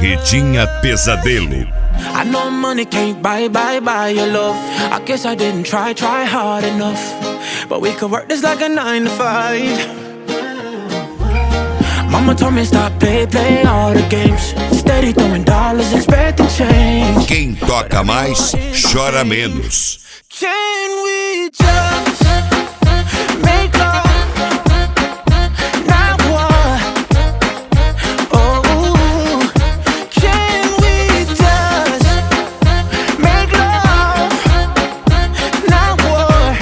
Carretinha Pesadelo. I know money can't buy your love. I guess I didn't try hard enough. But we could work this like a 9 to 5. Mama told me stop play all the games. Steady throwing dollars, expecting change. Quem toca mais, chora menos. Can we just make love? Not war. Oh, can we just make love? Not war.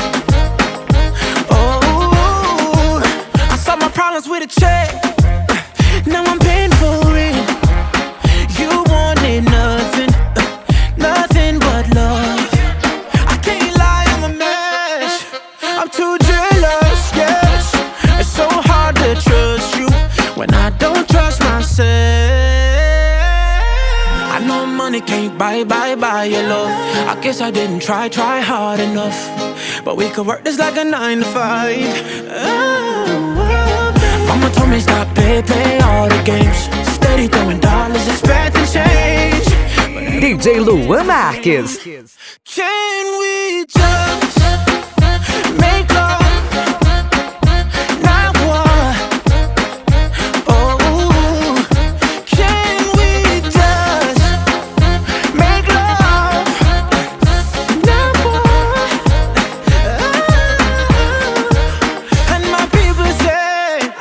Oh, I saw my problems with a check. Now I'm paying for it. You wanted nothing, nothing but love. I can't lie, I'm a mess. I'm too jealous, yes. It's so hard to trust you when I don't trust myself. I know money can't buy your love. I guess I didn't try hard enough. But we could work this like a 9 to 5. Mama told me stop play all the games. Steady throwing dollars, expecting change. DJ Luan Marques. Can we just make love? Not war. Oh, can we just make love? Not war. And my people say,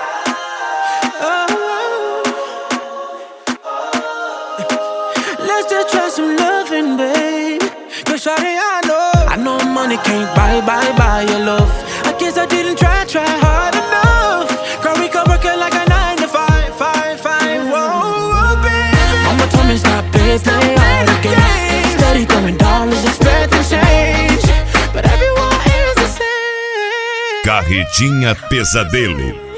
let's just try some loving, babe. Cause shawty, I know money can't buy your love. I guess I didn't try hard enough. Girl, we could work it like a 9 to 5. Whoa, baby. Mama told me stop play all the games. Steady throwing dollars, expecting change. But everyone is the same. Carretinha Pesadelo.